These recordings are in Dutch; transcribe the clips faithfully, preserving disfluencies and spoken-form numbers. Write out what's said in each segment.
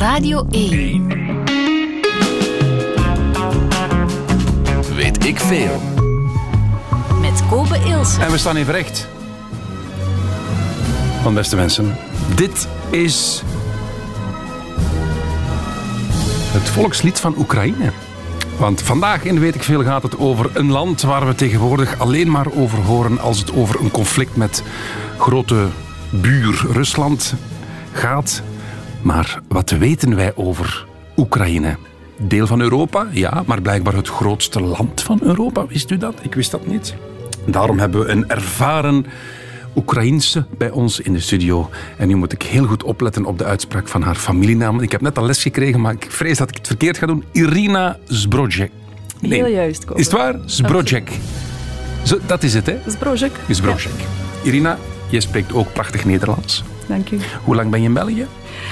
Radio één. Weet ik veel. Met Kobe Ilse. En we staan even recht. Van beste mensen, dit is het volkslied van Oekraïne. Want vandaag in Weet ik veel gaat het over een land waar we tegenwoordig alleen maar over horen als het over een conflict met grote buur Rusland gaat. Maar wat weten wij over Oekraïne? Deel van Europa, ja, maar blijkbaar het grootste land van Europa. Wist u dat? Ik wist dat niet. Daarom hebben we een ervaren Oekraïense bij ons in de studio. En nu moet ik heel goed opletten op de uitspraak van haar familienaam. Ik heb net al les gekregen, maar ik vrees dat ik het verkeerd ga doen. Irina Zbrodjek. Nee. Heel juist, Kobe. Is het waar? Zbrodjek. Zo, dat is het, hè? Zbrodjek. Zbrodjek. Ja. Irina, je spreekt ook prachtig Nederlands. Dank u. Hoe lang ben je in België?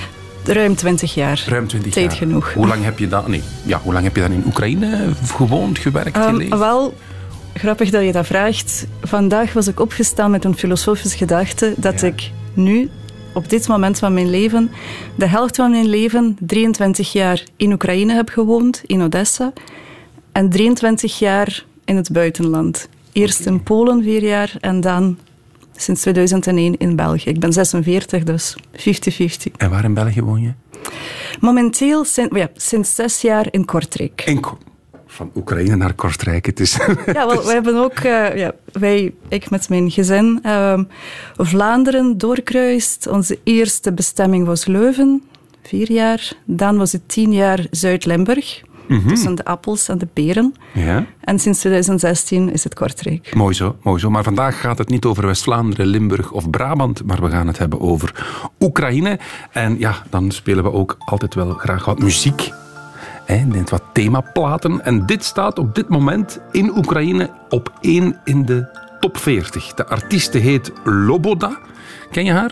Ruim twintig jaar. Ruim twintig Tijd jaar. genoeg. Hoe lang heb je dan, nee, ja, hoe lang heb je dan in Oekraïne gewoond, gewerkt, Um, geleefd? wel, grappig dat je dat vraagt. Vandaag was ik opgestaan met een filosofische gedachte dat Ja. ik nu, op dit moment van mijn leven, de helft van mijn leven, drieëntwintig jaar in Oekraïne heb gewoond, in Odessa, en drieëntwintig jaar in het buitenland. Eerst Okay. in Polen vier jaar en dan sinds tweeduizend één in België. Ik ben zesenveertig, dus vijftig vijftig. En waar in België woon je? Momenteel sinds, ja, sinds zes jaar in Kortrijk. In Ko- Van Oekraïne naar Kortrijk. Het is... Ja, wel, wij hebben ook, uh, ja, wij, ik met mijn gezin, uh, Vlaanderen doorkruist. Onze eerste bestemming was Leuven, vier jaar. Dan was het tien jaar Zuid-Limburg, Mm-hmm. tussen de appels en de peren. Ja, En sinds tweeduizend zestien is het Kortrijk. mooi zo, mooi zo. Maar vandaag gaat het niet over West-Vlaanderen, Limburg of Brabant, maar we gaan het hebben over Oekraïne. En ja, dan spelen we ook altijd wel graag wat muziek. Hè, neemt wat themaplaten. En dit staat op dit moment in Oekraïne op één in de top veertig. De artieste heet Loboda. Ken je haar?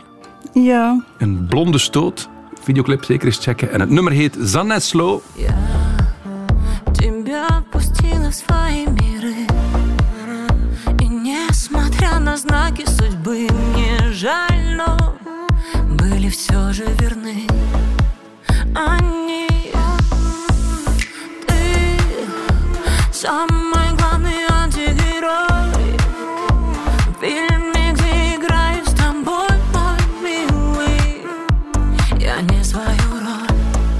Ja. Een blonde stoot. Videoclip zeker eens checken. En het nummer heet Zanetslo. Тебя отпустила в свои миры. И несмотря на знаки судьбы, мне жаль, но были все же верны они. Ты самый главный антигерой в фильме, где играю с тобой, мой милый. Я не свою роль.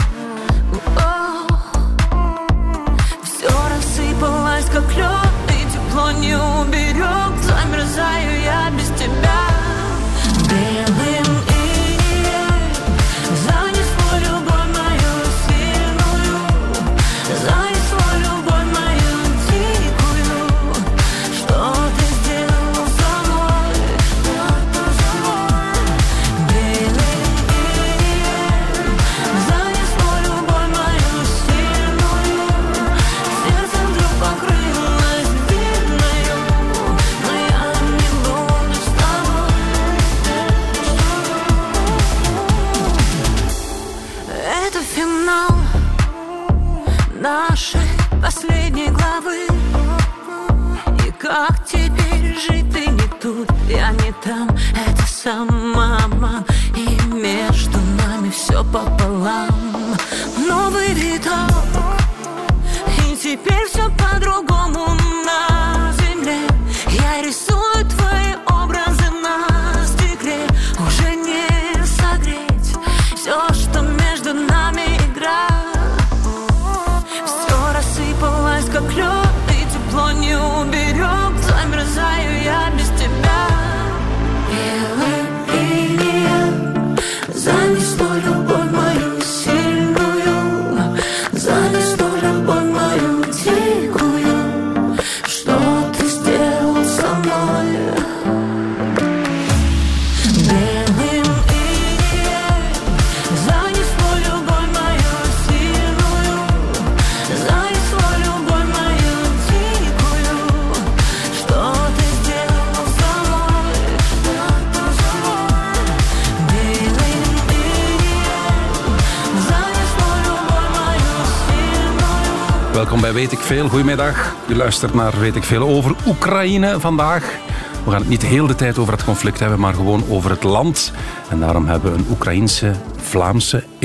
Рассыпалась, как лед, и тепло не уберег. Замерзаю я без тебя. Белым инеем занесло любовь мою сильную, занесло любовь мою дикую. Что ты сделал со мной? Белым инеем занесло любовь мою сильную. Сердце вдруг покрылось длинною, но я не буду с тобой. Это финал нашей последней главы. И как теперь жить? Ты не тут, я не там. Это самообман, и между нами все пополам. Новый виток, и теперь все по-другому на земле. Я рисую твои образы на стекле. Уже не согреть все, что между нами игра. Все рассыпалось, как лед, и тепло не уберег. Замерзаю я без тебя. Белым инеем занесло любовь мою сильную, занесло любовь мою дикую. Что ты сделал со мной? Белым инеем занесло любовь мою сильную, занесло любовь мою дикую. Что ты сделал со мной? Белым инеем занесло любовь мою сильную. Welkom bij Weet ik Veel. Goedemiddag. U luistert naar Weet ik Veel over Oekraïne vandaag. We gaan het niet heel de tijd over het conflict hebben, maar gewoon over het land. En daarom hebben we een Oekraïense Vlaamse in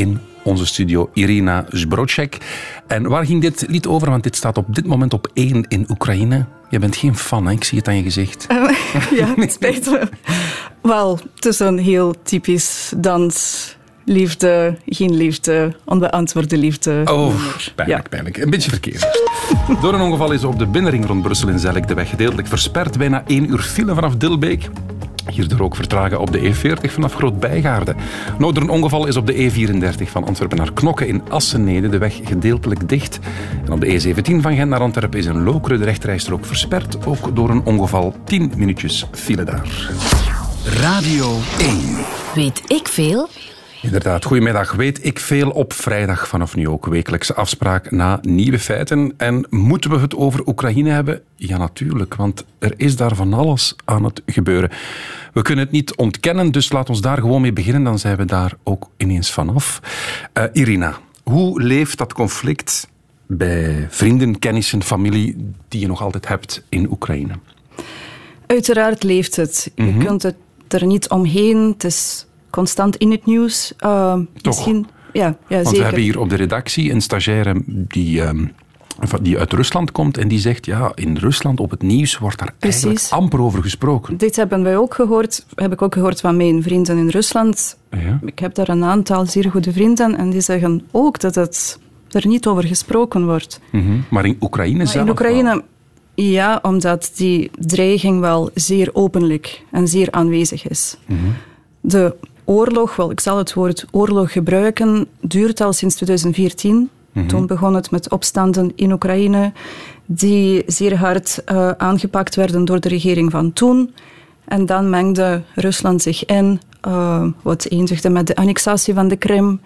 onze studio Irina Zbrocek. En waar ging dit lied over? Want dit staat op dit moment op één in Oekraïne. Je bent geen fan, hè? Ik zie het aan je gezicht. Uh, ja, het spijt me. Wel, het is een heel typisch dans... Liefde, geen liefde, onbeantwoorde liefde. Oh, pijnlijk, ja. pijnlijk. Een beetje verkeerd. Door een ongeval is op de binnenring rond Brussel in Zellik de weg gedeeltelijk versperd. Bijna één uur file vanaf Dilbeek. Hierdoor ook vertragen op de E veertig vanaf Groot-Bijgaarde. Nou, door een ongeval is op de E vierendertig van Antwerpen naar Knokke in Assenede de weg gedeeltelijk dicht. En op de E zeventien van Gent naar Antwerpen is een Lokeren de rechterrijstrook versperd. Ook door een ongeval tien minuutjes file daar. Radio één. Weet ik veel? Inderdaad, goedemiddag. Weet ik veel op vrijdag vanaf nu ook. Wekelijkse afspraak na nieuwe feiten. En moeten we het over Oekraïne hebben? Ja, natuurlijk, want er is daar van alles aan het gebeuren. We kunnen het niet ontkennen, dus laat ons daar gewoon mee beginnen. Dan zijn we daar ook ineens vanaf. Uh, Irina, hoe leeft dat conflict bij vrienden, kennissen, familie die je nog altijd hebt in Oekraïne? Uiteraard leeft het. Je mm-hmm. kunt het er niet omheen. Het is... constant in het nieuws. Uh, misschien, ja, ja, Want zeker. we hebben hier op de redactie een stagiaire die, um, die uit Rusland komt en die zegt, ja, in Rusland op het nieuws wordt daar Precies. eigenlijk amper over gesproken. Dit hebben wij ook gehoord, heb ik ook gehoord van mijn vrienden in Rusland. Ja. Ik heb daar een aantal zeer goede vrienden en die zeggen ook dat het er niet over gesproken wordt. Mm-hmm. Maar in Oekraïne maar zelf in Oekraïne, wel. Ja, omdat die dreiging wel zeer openlijk en zeer aanwezig is. Mm-hmm. De oorlog, wel, ik zal het woord oorlog gebruiken, duurt al sinds twintig veertien. Mm-hmm. Toen begon het met opstanden in Oekraïne, die zeer hard uh, aangepakt werden door de regering van toen. En dan mengde Rusland zich in, uh, wat eindigde met de annexatie van de Krim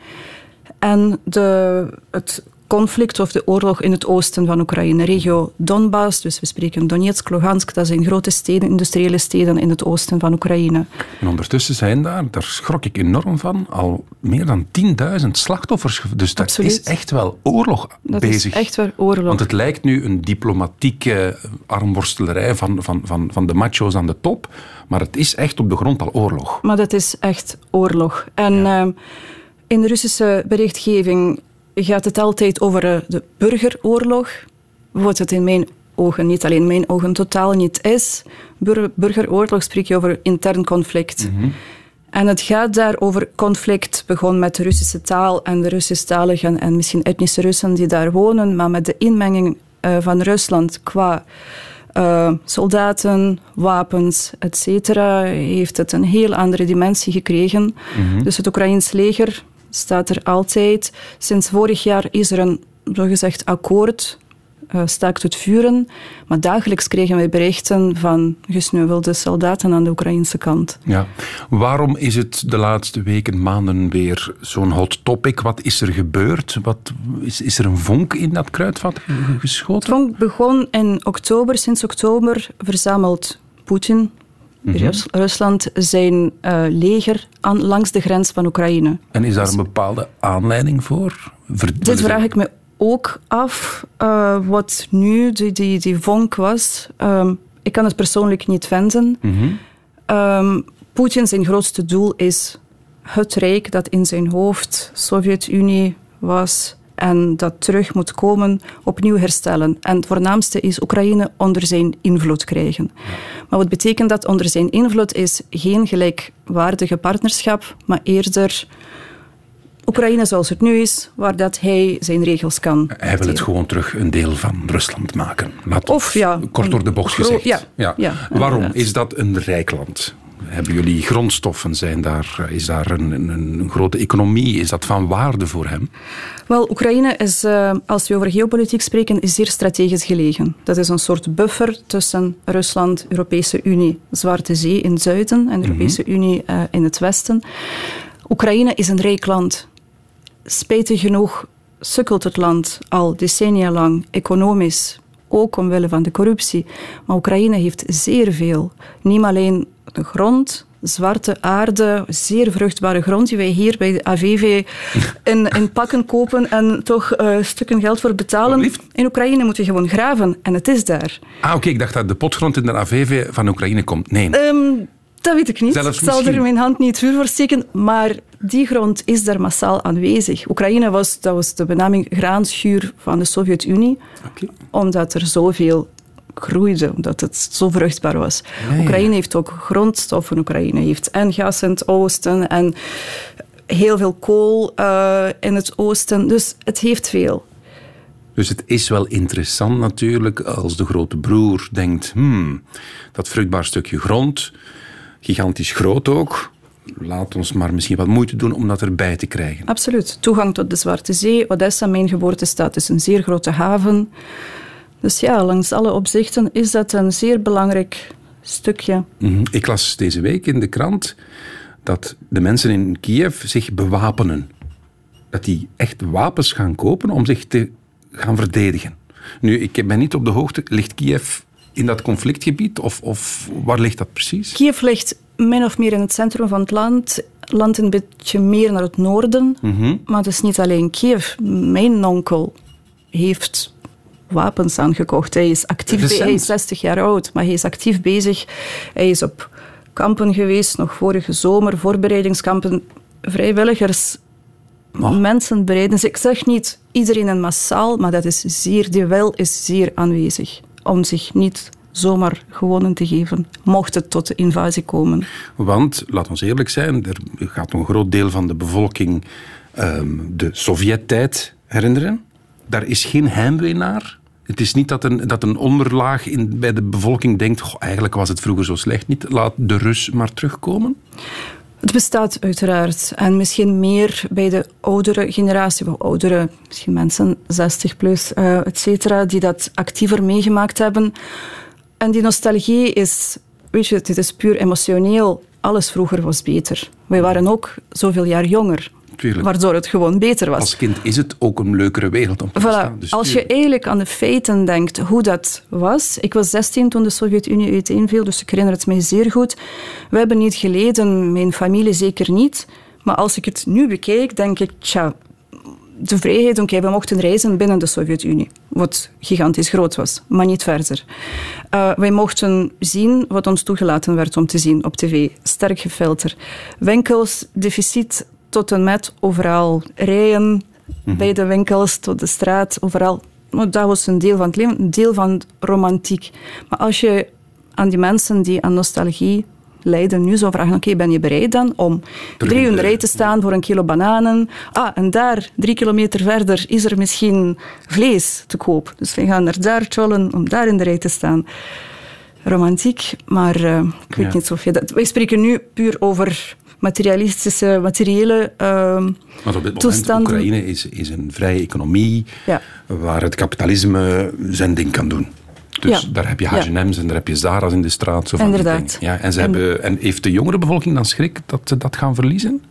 en de, het conflict of de oorlog in het oosten van Oekraïne, regio Donbass, dus we spreken Donetsk, Luhansk, dat zijn grote steden, industriële steden in het oosten van Oekraïne. En ondertussen zijn daar, daar schrok ik enorm van, al meer dan tienduizend slachtoffers. Dus dat Absoluut. is echt wel oorlog dat bezig. Dat is echt wel oorlog. Want het lijkt nu een diplomatieke armworstelerij van, van, van, van de macho's aan de top, maar het is echt op de grond al oorlog. Maar dat is echt oorlog. En ja. uh, in de Russische berichtgeving gaat het altijd over de burgeroorlog, wat het in mijn ogen, niet alleen in mijn ogen, totaal niet is. Bur- burgeroorlog spreek je over intern conflict. Mm-hmm. En het gaat daar over conflict, begon met de Russische taal en de Russisch-taligen en misschien etnische Russen die daar wonen, maar met de inmenging uh, van Rusland qua uh, soldaten, wapens, et cetera, heeft het een heel andere dimensie gekregen. Mm-hmm. Dus het Oekraïns leger staat er altijd. Sinds vorig jaar is er een zogezegd akkoord, uh, staakt het vuren. Maar dagelijks kregen wij berichten van gesneuvelde soldaten aan de Oekraïnse kant. Ja. Waarom is het de laatste weken, maanden weer zo'n hot topic? Wat is er gebeurd? Wat, is, is er een vonk in dat kruidvat geschoten? Het vonk begon in oktober. Sinds oktober verzamelt Poetin, Mm-hmm. Rus- Rusland, zijn uh, leger aan, langs de grens van Oekraïne. En is daar een bepaalde aanleiding voor? Ver- Dit vraag ik me ook af, uh, wat nu die, die, die vonk was. Um, ik kan het persoonlijk niet vinden. Mm-hmm. Um, Poetin, zijn grootste doel is het rijk dat in zijn hoofd Sovjet-Unie was en dat terug moet komen, opnieuw herstellen. En het voornaamste is Oekraïne onder zijn invloed krijgen. Ja. Maar wat betekent dat onder zijn invloed is geen gelijkwaardige partnerschap, maar eerder Oekraïne zoals het nu is, waar dat hij zijn regels kan. Hij wil het gewoon terug een deel van Rusland maken. Laat of ja, kort door de bocht gro- gezegd. Ja, ja. Ja, Waarom? inderdaad. Is dat een rijk land? Hebben jullie grondstoffen? Zijn daar, is daar een, een, een grote economie? Is dat van waarde voor hem? Wel, Oekraïne is, uh, als we over geopolitiek spreken, is zeer strategisch gelegen. Dat is een soort buffer tussen Rusland, Europese Unie, Zwarte Zee in het zuiden en de Europese mm-hmm. Unie uh, in het westen. Oekraïne is een rijk land. Spijtig genoeg sukkelt het land al decennia lang economisch, ook omwille van de corruptie. Maar Oekraïne heeft zeer veel. Niet alleen de grond, zwarte aarde, zeer vruchtbare grond die wij hier bij de A V V in, in pakken kopen en toch uh, stukken geld voor betalen. In Oekraïne moet je gewoon graven en het is daar. Ah, oké, okay, ik dacht dat de potgrond in de A V V van Oekraïne komt. Nee. Um, dat weet ik niet. Zelfs ik zal misschien... er mijn hand niet vuur voor steken, maar Die grond is daar massaal aanwezig. Oekraïne was, dat was de benaming graanschuur van de Sovjet-Unie, okay. Omdat er zoveel groeide, omdat het zo vruchtbaar was. Ja, ja. Oekraïne heeft ook grondstoffen. Oekraïne heeft en gas in het oosten en heel veel kool uh, in het oosten. Dus het heeft veel. Dus het is wel interessant natuurlijk als de grote broer denkt, hmm, dat vruchtbaar stukje grond, gigantisch groot ook, laat ons maar misschien wat moeite doen om dat erbij te krijgen. Absoluut. Toegang tot de Zwarte Zee. Odessa, mijn geboortestad, is een zeer grote haven. Dus ja, langs alle opzichten is dat een zeer belangrijk stukje. Mm-hmm. Ik las deze week in de krant dat de mensen in Kiev zich bewapenen. Dat die echt wapens gaan kopen om zich te gaan verdedigen. Nu, ik ben niet op de hoogte. Ligt Kiev in dat conflictgebied? Of, of waar ligt dat precies? Kiev ligt min of meer in het centrum van het land. Land een beetje meer naar het noorden. Mm-hmm. Maar het is niet alleen Kiev. Mijn onkel heeft wapens aangekocht. Hij is actief be- hij is zestig jaar oud, maar hij is actief bezig. Hij is op kampen geweest, nog vorige zomer, voorbereidingskampen. Vrijwilligers, oh. Mensen bereiden zich. Ik zeg niet iedereen en massaal, maar dat is zeer, die wil is zeer aanwezig. Om zich niet zomaar gewonnen te geven, mocht het tot de invasie komen. Want, laten we eerlijk zijn, er gaat een groot deel van de bevolking um, de Sovjet-tijd herinneren. Daar is geen heimwee naar. Het is niet dat een, dat een onderlaag in, bij de bevolking denkt, goh, eigenlijk was het vroeger zo slecht niet, laat de Rus maar terugkomen. Het bestaat uiteraard. En misschien meer bij de oudere generatie, of oudere, misschien mensen zestig plus, uh, et cetera, die dat actiever meegemaakt hebben. En die nostalgie is, weet je, het is puur emotioneel. Alles vroeger was beter. Wij waren ook zoveel jaar jonger. Tuurlijk. Waardoor het gewoon beter was. Als kind is het ook een leukere wereld om te bestaan. Voilà. Dus als je eigenlijk aan de feiten denkt hoe dat was. Ik was zestien toen de Sovjet-Unie uiteenviel, dus ik herinner het mij zeer goed. We hebben niet geleden, mijn familie zeker niet. Maar als ik het nu bekijk, denk ik, tja, de vrijheid, oké, we mochten reizen binnen de Sovjet-Unie, wat gigantisch groot was, maar niet verder. Uh, wij mochten zien wat ons toegelaten werd om te zien op tv. Sterk gefilterd. Winkels, deficit tot en met overal. Rijen mm-hmm. bij de winkels, tot de straat, overal. Dat was een deel van het leven, een deel van romantiek. Maar als je aan die mensen die aan nostalgie lijden nu zou vragen, oké, okay, ben je bereid dan om drie uur in de rij te staan voor een kilo bananen? Ah, en daar, drie kilometer verder, is er misschien vlees te koop. Dus we gaan er daar chollen om daar in de rij te staan. Romantiek, maar uh, ik weet ja. niet zoveel. Wij spreken nu puur over materialistische, materiële uh, maar op dit toestanden. moment, Oekraïne is, is een vrije economie ja. waar het kapitalisme zijn ding kan doen. Dus ja. daar heb je H en M's ja. en daar heb je Zara's in de straat. Zo van Inderdaad. Ja, en, ze en, hebben, en heeft de jongere bevolking dan schrik dat ze dat gaan verliezen?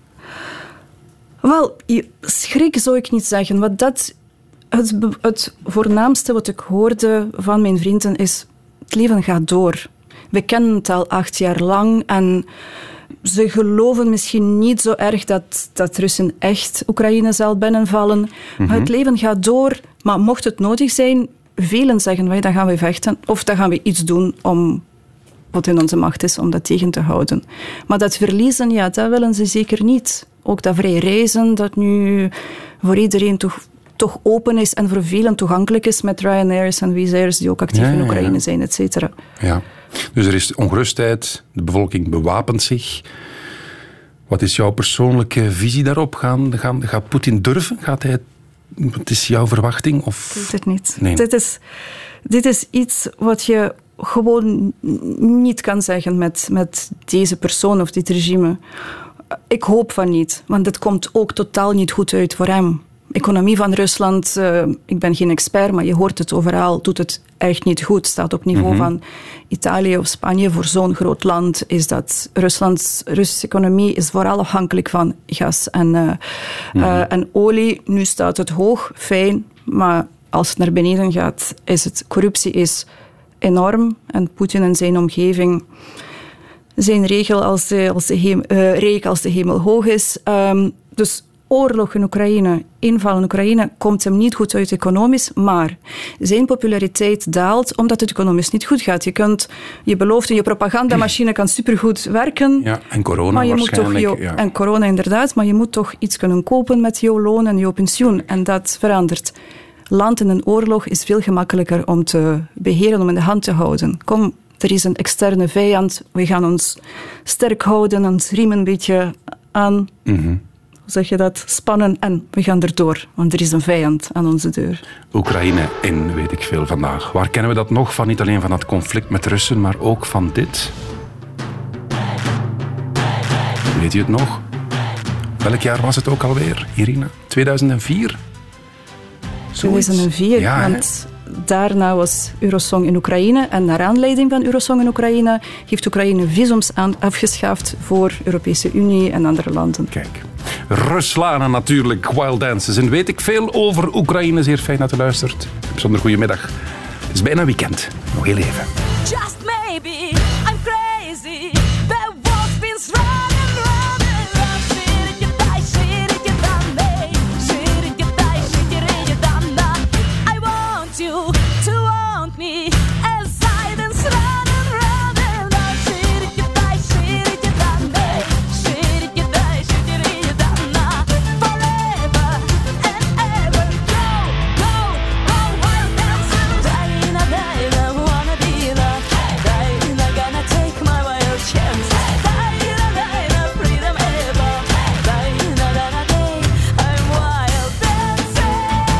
Wel, schrik zou ik niet zeggen. Wat dat, het, het voornaamste wat ik hoorde van mijn vrienden is, het leven gaat door. We kennen het al acht jaar lang en ze geloven misschien niet zo erg dat, dat Russen echt Oekraïne zal binnenvallen. Mm-hmm. Maar het leven gaat door. Maar mocht het nodig zijn, velen zeggen wij, dan gaan we vechten. Of dan gaan we iets doen om wat in onze macht is om dat tegen te houden. Maar dat verliezen, ja, dat willen ze zeker niet. Ook dat vrij reizen, dat nu voor iedereen toch, toch open is en voor velen toegankelijk is met Ryanair's en Wizz Air's die ook actief ja, in Oekraïne ja, ja. zijn, et cetera. Ja. Dus er is ongerustheid, de bevolking bewapent zich. Wat is jouw persoonlijke visie daarop? Gaan, gaan, gaat Poetin durven? Gaat hij, wat is jouw verwachting? Of? Ik weet het niet. Nee. Dit is, dit is iets wat je gewoon niet kan zeggen met, met deze persoon of dit regime. Ik hoop van niet, want het komt ook totaal niet goed uit voor hem. Economie van Rusland, uh, ik ben geen expert, maar je hoort het overal, doet het echt niet goed. Staat op niveau mm-hmm. van Italië of Spanje. Voor zo'n groot land is dat Ruslands Russische economie is vooral afhankelijk van gas en, uh, mm-hmm. uh, en olie. Nu staat het hoog, fijn, maar als het naar beneden gaat, is het corruptie is enorm. En Poetin en zijn omgeving zijn regel als de, als de hem, uh, rijk als de hemel hoog is. Um, dus oorlog in Oekraïne, inval in Oekraïne, komt hem niet goed uit economisch, maar zijn populariteit daalt omdat het economisch niet goed gaat. Je kunt, je belooft in je propagandamachine kan supergoed werken. Ja, en corona maar je waarschijnlijk. Moet toch je, ja. En corona inderdaad, maar je moet toch iets kunnen kopen met jouw loon en jouw pensioen. En dat verandert. Land in een oorlog is veel gemakkelijker om te beheren, om in de hand te houden. Kom, er is een externe vijand, we gaan ons sterk houden, ons riem een beetje aan... Mm-hmm. zeg je dat, spannen en we gaan erdoor, want er is een vijand aan onze deur. Oekraïne in, weet ik veel vandaag. Waar kennen we dat nog van? Niet alleen van het conflict met Russen, maar ook van dit. Weet je het nog? Welk jaar was het ook alweer, Irina? tweeduizend vier? tweeduizend vier, ja, want daarna was Eurosong in Oekraïne en naar aanleiding van Eurosong in Oekraïne heeft Oekraïne visums aan afgeschaft voor Europese Unie en andere landen. Kijk. Ruslana natuurlijk, Wild Dances. En weet ik veel over Oekraïne. Zeer fijn dat u luistert. Bijzonder goedemiddag. Het is bijna weekend. Nog heel even. Just maybe I'm crazy. The wolf's been running, running, running. Shit it, you die, shit it, you done me. Shit it, you die, shit it, you done that. I want you to want me as silence running, running. Shit it, you die, shit it, you done me. Shit it, you die, shit it, you done that. Forever and ever. Go, go, go, wild dancer. Dying a day, I wanna be loved. Dying, I'm gonna take my wild chance. Dying a day, the freedom ever. Dying a day, I'm wild dancing.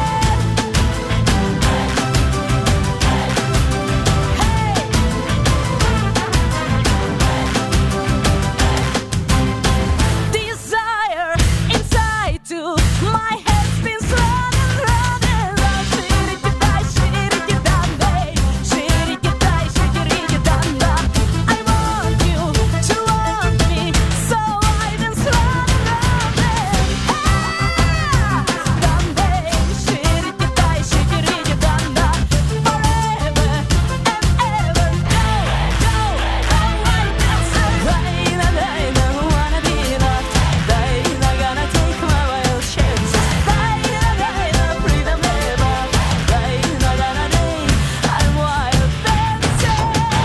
Desire inside too. My head's been running, running, running. Shit it, you die, shit it, you done me. Shit it, you die, shit it, you done that. I want you to want me, so I dance running, running. Ah, done me. Shit it, you die, shit it, you done that. Forever and ever. Go, go, go, wild dancer. Dying a day, I wanna be loved. Dying, I'm gonna take my wild chances. Dying a day, the freedom ever. Dying, I'm gonna day, I'm wild dancing.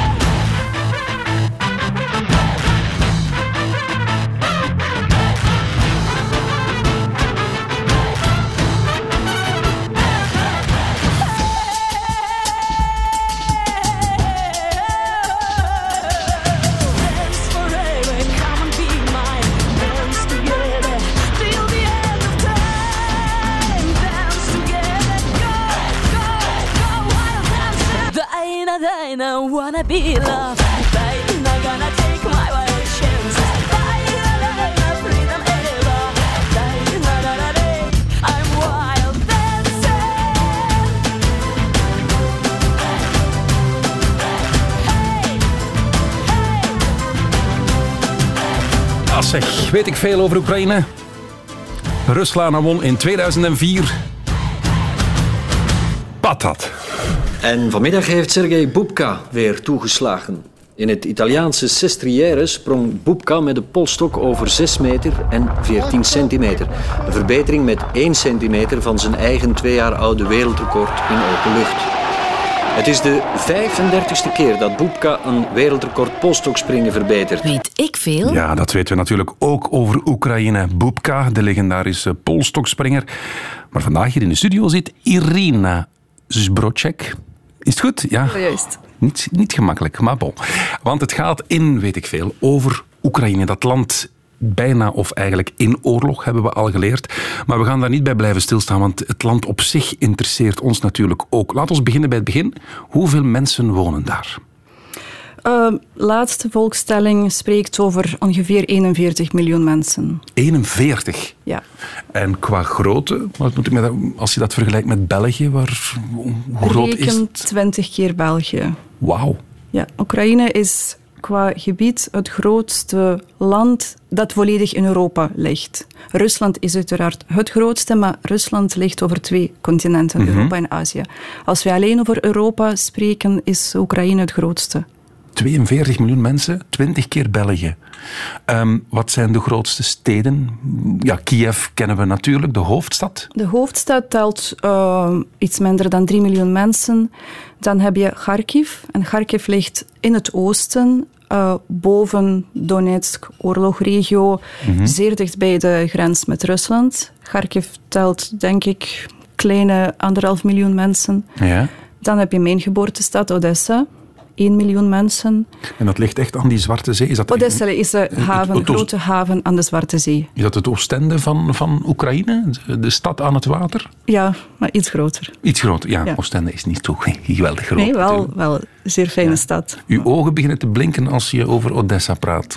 Dance forever, come and be mine. Dance together till the end of time. Dance together, go, go, go, wild dancer. Dying, dying, I wanna be loved. Dying, I'm gonna take my wild chances. Dying, dying, the freedom ever. Dying, dying, I'm wild dancing. Hey, hey. Ah, zeg, weet ik veel over Oekraïne? Ruslana won in tweeduizend vier. Patat. En vanmiddag heeft Sergej Bubka weer toegeslagen. In het Italiaanse Sestriere sprong Bubka met de polstok over zes meter en veertien centimeter. Een verbetering met één centimeter van zijn eigen twee jaar oude wereldrecord in open lucht. Het is de vijfendertigste keer dat Bubka een wereldrecord polstokspringen verbetert. Weet ik veel? Ja, dat weten we natuurlijk ook over Oekraïne. Bubka, de legendarische polstokspringer. Maar vandaag hier in de studio zit Irina Zbrocek. Is het goed? Ja. Oh, juist. Niet, niet gemakkelijk, maar bon. Want het gaat in, weet ik veel, over Oekraïne. Dat land bijna of eigenlijk in oorlog, hebben we al geleerd. Maar we gaan daar niet bij blijven stilstaan, want het land op zich interesseert ons natuurlijk ook. Laten we beginnen bij het begin. Hoeveel mensen wonen daar? Uh, laatste volkstelling spreekt over ongeveer eenenveertig miljoen mensen. eenenveertig? Ja. En qua grootte, wat moet ik met, als je dat vergelijkt met België, waar, hoe groot is Reken het? twintig keer België. Wauw. Ja, Oekraïne is qua gebied het grootste land dat volledig in Europa ligt. Rusland is uiteraard het grootste, maar Rusland ligt over twee continenten, Mm-hmm. Europa en Azië. Als we alleen over Europa spreken, is Oekraïne het grootste. tweeënveertig miljoen mensen, twintig keer België. Um, wat zijn de grootste steden? Ja, Kiev kennen we natuurlijk, de hoofdstad. De hoofdstad telt uh, iets minder dan drie miljoen mensen. Dan heb je Kharkiv. En Kharkiv ligt in het oosten, uh, boven Donetsk, oorlogregio, mm-hmm. zeer dicht bij de grens met Rusland. Kharkiv telt, denk ik, kleine anderhalf miljoen mensen. Ja. Dan heb je mijn geboortestad, Odessa. één miljoen mensen. En dat ligt echt aan die Zwarte Zee? Is dat Odessa is de haven, het, het, grote haven aan de Zwarte Zee. Is dat het Oostende van, van Oekraïne? De, de stad aan het water? Ja, maar iets groter. Iets groter, ja. ja. Oostende is niet zo geweldig groot. Nee, wel, wel een zeer fijne ja. stad. Uw ogen beginnen te blinken als je over Odessa praat.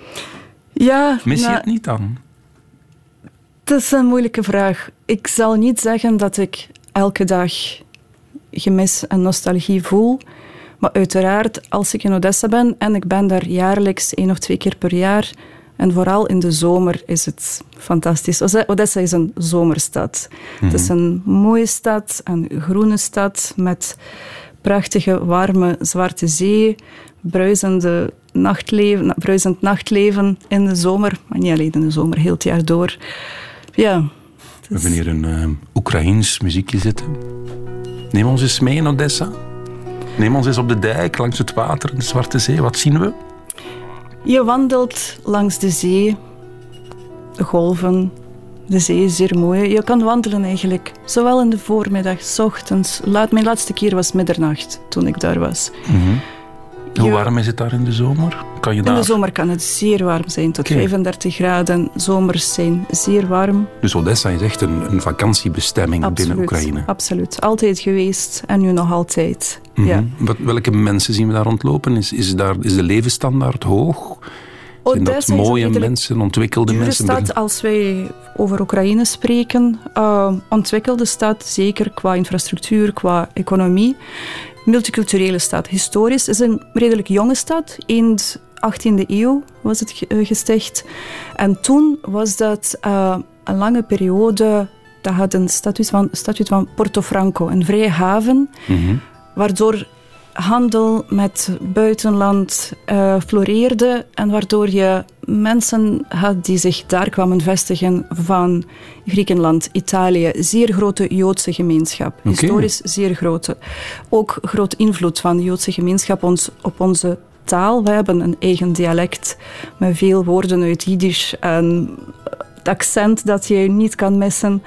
Ja. Mis je nou, het niet dan? Dat is een moeilijke vraag. Ik zal niet zeggen dat ik elke dag gemis en nostalgie voel. Maar uiteraard, als ik in Odessa ben, en ik ben daar jaarlijks één of twee keer per jaar, en vooral in de zomer is het fantastisch. Odessa is een zomerstad. Mm-hmm. Het is een mooie stad, een groene stad, met prachtige, warme, Zwarte Zee, bruisende nachtleven, bruisend nachtleven in de zomer, maar niet alleen in de zomer, heel het jaar door. Ja. We hebben hier een uh, Oekraïens muziekje zitten. Neem ons eens mee in Odessa. Neem ons eens op de dijk, langs het water, de Zwarte Zee. Wat zien we? Je wandelt langs de zee, de golven. De zee is zeer mooi. Je kan wandelen eigenlijk, zowel in de voormiddag, 's ochtends. Laat, mijn laatste keer was middernacht, toen ik daar was. Mm-hmm. Hoe warm is het daar in de zomer? Kan je daar... In de zomer kan het zeer warm zijn, tot okay. vijfendertig graden. Zomers zijn zeer warm. Dus Odessa is echt een, een vakantiebestemming absoluut, binnen Oekraïne? Absoluut. Altijd geweest en nu nog altijd. Mm-hmm. Ja. Wat, welke mensen zien we daar rondlopen? Is, is, daar, is de levensstandaard hoog? Zijn dat mooie mensen, ontwikkelde mensen? Stad, als wij over Oekraïne spreken, uh, ontwikkelde stad, zeker qua infrastructuur, qua economie. Multiculturele stad. Historisch is een redelijk jonge stad. In de achttiende eeuw was het gesticht. En toen was dat uh, een lange periode. Dat had een statuut van, statuut van Porto Franco, een vrije haven, mm-hmm. waardoor handel met buitenland uh, floreerde en waardoor je mensen had die zich daar kwamen vestigen van Griekenland, Italië. Zeer grote Joodse gemeenschap. Okay. Historisch zeer grote. Ook grote invloed van de Joodse gemeenschap ons, op onze taal. We hebben een eigen dialect met veel woorden uit Jiddisch en het accent dat je niet kan missen.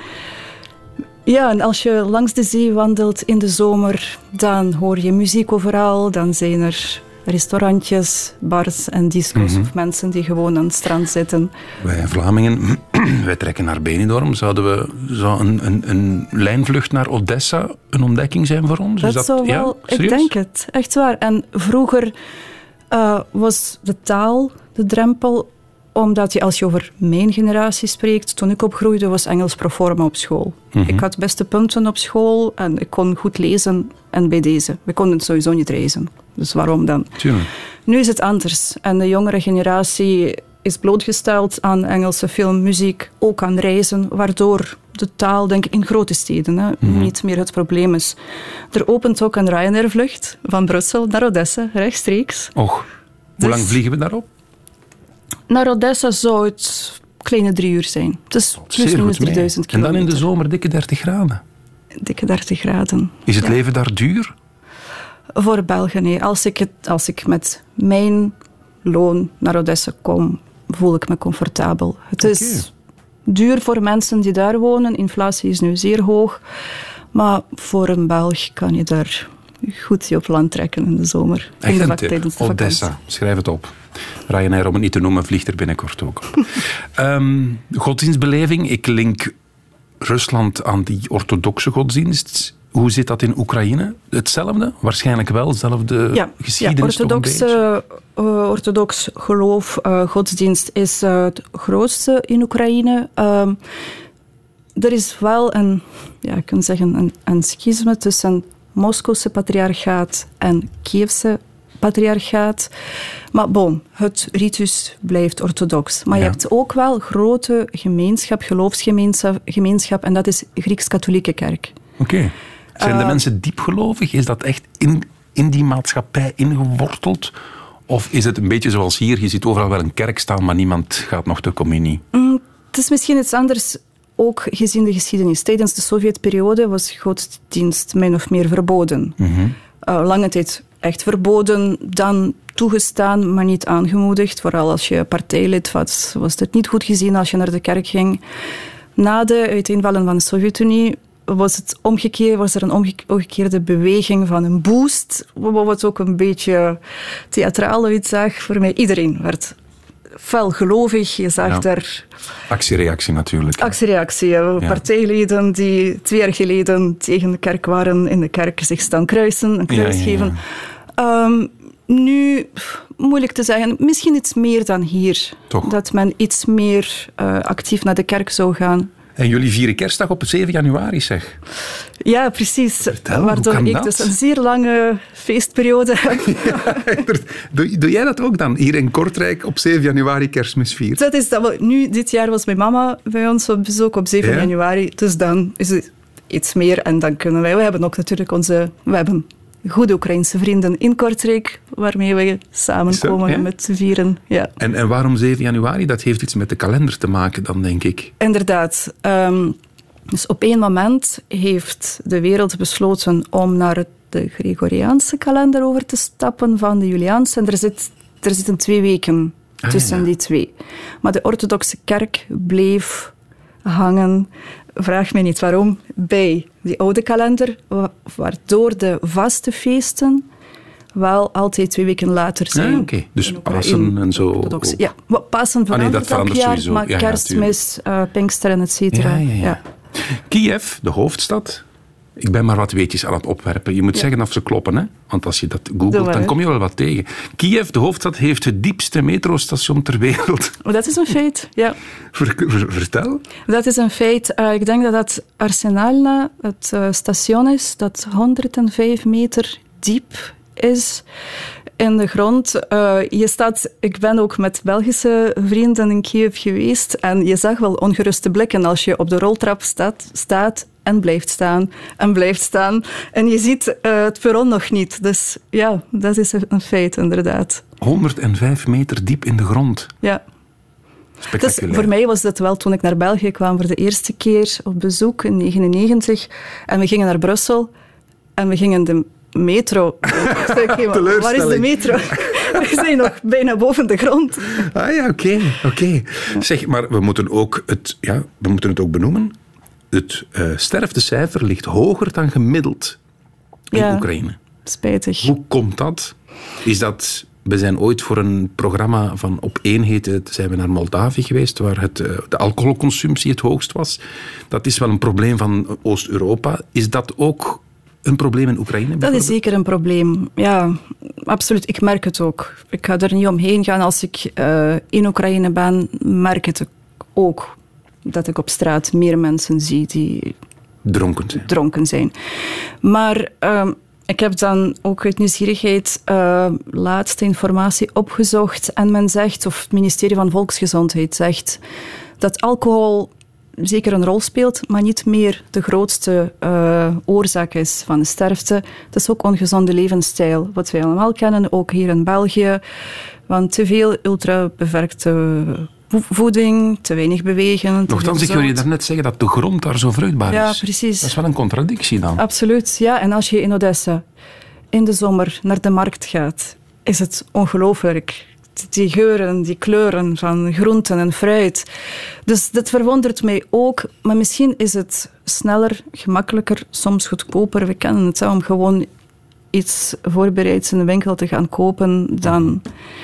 Ja, en als je langs de zee wandelt in de zomer, dan hoor je muziek overal. Dan zijn er restaurantjes, bars en disco's mm-hmm. of mensen die gewoon aan het strand zitten. Wij Vlamingen, wij trekken naar Benidorm. Zouden we, zou een, een, een lijnvlucht naar Odessa een ontdekking zijn voor ons? Dat, Is dat zou wel, ja, ik denk het, echt waar. En vroeger uh, was de taal de drempel, omdat je, als je over mijn generatie spreekt, toen ik opgroeide, was Engels pro forma op school. Mm-hmm. Ik had beste punten op school en ik kon goed lezen. En bij deze, we konden sowieso niet reizen. Dus waarom dan? Tuurlijk. Nu is het anders. En de jongere generatie is blootgesteld aan Engelse film, muziek, ook aan reizen, waardoor de taal, denk ik, in grote steden hè, mm-hmm. niet meer het probleem is. Er opent ook een Ryanair-vlucht van Brussel naar Odessa, rechtstreeks. Och, hoe dus lang vliegen we daarop? Naar Odessa zou het kleine drie uur zijn. Dus plus minus drieduizend kilometer. En dan in de zomer dikke dertig graden? Dikke dertig graden. Is het ja. leven daar duur? Voor België, nee. Als ik, het, als ik met mijn loon naar Odessa kom, voel ik me comfortabel. Het is okay. duur voor mensen die daar wonen. Inflatie is nu zeer hoog. Maar voor een Belg kan je daar goed je op land trekken in de zomer. Echt een tip. Odessa, schrijf het op. Ryanair, om het niet te noemen, vliegt er binnenkort ook. um, godsdienstbeleving. Ik link Rusland aan die orthodoxe godsdienst. Hoe zit dat in Oekraïne? Hetzelfde? Waarschijnlijk wel, dezelfde ja, geschiedenis. Ja, orthodoxe, uh, orthodox geloof, uh, godsdienst is uh, het grootste in Oekraïne. Uh, er is wel een, ja, ik kan zeggen, een, een schisme tussen Moskouse patriarchaat en Kievse patriarchaat. Maar bon, het ritus blijft orthodox. Maar ja. je hebt ook wel grote gemeenschap, geloofsgemeenschap, gemeenschap, en dat is Grieks-katholieke kerk. Oké. Okay. Zijn de uh, mensen diepgelovig? Is dat echt in, in die maatschappij ingeworteld? Of is het een beetje zoals hier, je ziet overal wel een kerk staan, maar niemand gaat nog de communie? Mm, het is misschien iets anders, ook gezien de geschiedenis. Tijdens de Sovjetperiode was godsdienst min of meer verboden. Mm-hmm. Uh, lange tijd echt verboden, dan toegestaan, maar niet aangemoedigd. Vooral als je partijlid was, was het niet goed gezien als je naar de kerk ging. Na de uiteenvallen van de Sovjet-Unie was, het omgekeerd, was er een omgekeerde beweging van een boost, wat ook een beetje theatraal uitzag voor mij. Iedereen werd fel gelovig. Je zag ja. daar... Actiereactie natuurlijk. Actiereactie. Ja. Partijleden die twee jaar geleden tegen de kerk waren, in de kerk zich staan kruisen, een kruis ja, ja, ja. geven. Um, nu, moeilijk te zeggen, misschien iets meer dan hier. Toch? Dat men iets meer uh, actief naar de kerk zou gaan. En jullie vieren kerstdag op het zeven januari, zeg. Ja, precies. Vertel, waardoor ik dat? dus een zeer lange feestperiode heb. Ja, doe, doe jij dat ook dan, hier in Kortrijk op zeven januari kerstmis vieren? Dat is dat. Nu, dit jaar was mijn mama bij ons op bezoek op zeven ja? januari. Dus dan is het iets meer en dan kunnen wij... We hebben ook natuurlijk onze... We hebben goede Oekraïnse vrienden in Kortrijk, waarmee we samenkomen ja? met vieren. Ja. En, en waarom zeven januari? Dat heeft iets met de kalender te maken dan, denk ik. Inderdaad. Um, dus op één moment heeft de wereld besloten om naar de Gregoriaanse kalender over te stappen van de Juliaanse. En er, zit, er zitten twee weken ah, tussen ja. die twee. Maar de orthodoxe kerk bleef hangen, vraag mij niet waarom, bij die oude kalender, waardoor de vaste feesten wel altijd twee weken later zijn. Ah, okay. Dus Pasen en zo? Ja, Pasen verandert ah, nee, elk jaar, dus maar ja, kerstmis, uh, Pinksteren, et cetera. Ja, ja, ja. ja. Kiev, de hoofdstad. Ik ben maar wat weetjes aan het opwerpen. Je moet ja. zeggen of ze kloppen, hè? Want als je dat googelt, dan kom je wel wat tegen. Kiev, de hoofdstad, heeft het diepste metrostation ter wereld. Oh, dat is een feit, ja. Ver, ver, vertel. Dat is een feit. Uh, ik denk dat dat Arsenalna, het uh, station is, dat honderdvijf meter diep is in de grond. Uh, je staat, ik ben ook met Belgische vrienden in Kiev geweest en je zag wel ongeruste blikken als je op de roltrap staat, staat en blijft staan en blijft staan. En je ziet uh, het perron nog niet. Dus ja, dat is een feit, inderdaad. honderdvijf meter diep in de grond. Ja. Dus voor mij was dat wel toen ik naar België kwam voor de eerste keer op bezoek in negentien negenennegentig. En we gingen naar Brussel en we gingen de metro. Waar is de metro? We zijn nog bijna boven de grond. Ah ja, oké. Okay, okay. Zeg, maar we moeten, ook het, ja, we moeten het ook benoemen. Het uh, sterftecijfer ligt hoger dan gemiddeld in ja, Oekraïne. Spijtig. Hoe komt dat? Is dat... We zijn ooit voor een programma van Op één heette, zijn we naar Moldavië geweest, waar het, uh, de alcoholconsumptie het hoogst was. Dat is wel een probleem van Oost-Europa. Is dat ook een probleem in Oekraïne? Dat is zeker een probleem. Ja, absoluut. Ik merk het ook. Ik ga er niet omheen gaan. Als ik uh, in Oekraïne ben, merk ik het ook. Dat ik op straat meer mensen zie die dronken zijn. Dronken zijn. Maar uh, ik heb dan ook uit nieuwsgierigheid uh, laatste informatie opgezocht. En men zegt, of het ministerie van Volksgezondheid zegt, dat alcohol zeker een rol speelt, maar niet meer de grootste uh, oorzaak is van de sterfte. Het is ook ongezonde levensstijl, wat wij allemaal kennen, ook hier in België. Want te veel ultra-beperkte voeding, te weinig bewegen. Nochtans, ik wil je daarnet zeggen dat de grond daar zo vruchtbaar ja, is. Ja, precies. Dat is wel een contradictie dan. Absoluut, ja. En als je in Odessa in de zomer naar de markt gaat, is het ongelooflijk. Die geuren, die kleuren van groenten en fruit. Dus dat verwondert mij ook. Maar misschien is het sneller, gemakkelijker, soms goedkoper. We kennen het om gewoon iets voorbereids in de winkel te gaan kopen dan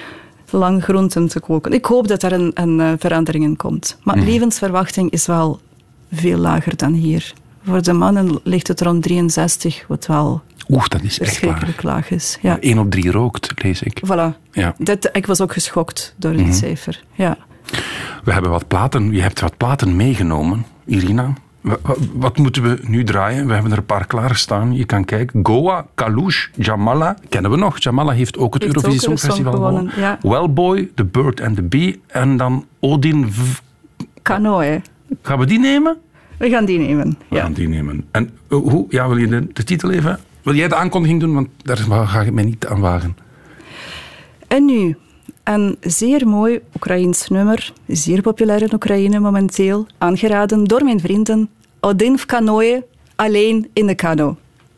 lang groenten te koken. Ik hoop dat er een, een uh, verandering in komt. Maar mm. levensverwachting is wel veel lager dan hier. Voor de mannen ligt het rond drieënzestig, wat wel Oeh, dat is verschrikkelijk laag is. Ja. Eén op drie rookt, lees ik. Voilà. Ja. Dat, ik was ook geschokt door mm-hmm. dit cijfer. Ja. We hebben wat platen, je hebt wat platen meegenomen, Irina. Wat, wat, wat moeten we nu draaien? We hebben er een paar klaarstaan. Je kan kijken. Goa, Kalush, Jamala. Kennen we nog. Jamala heeft ook het heeft Eurovisie Songfestival gewonnen. Ja. Wellboy, The Bird and the Bee. En dan Odin v... Kanoe. Gaan we die nemen? We gaan die nemen, We ja. gaan die nemen. En hoe, ja, wil je de, de titel even... Wil jij de aankondiging doen? Want daar ga ik mij niet aan wagen. En nu, een zeer mooi Oekraïens nummer, zeer populair in Oekraïne momenteel, aangeraden door mijn vrienden. Один в каное, alleen in de kano.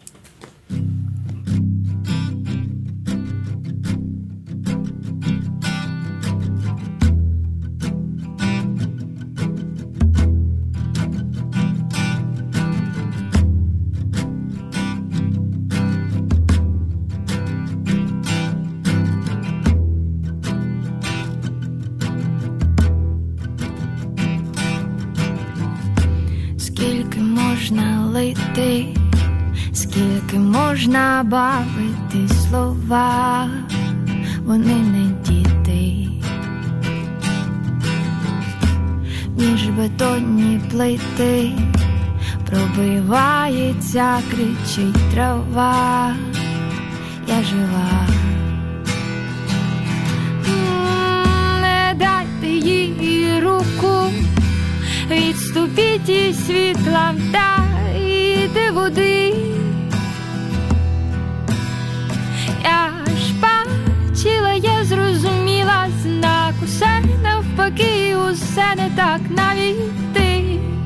Скільки можна бавити слова, вони не діти, ніж бетонні плити, пробивається, кричить трава, я жива. Не дайте їй руку, відступіть і світла вдайте води. Я ж бачила, я зрозуміла, знак усе навпаки, усе не так, навіть ти.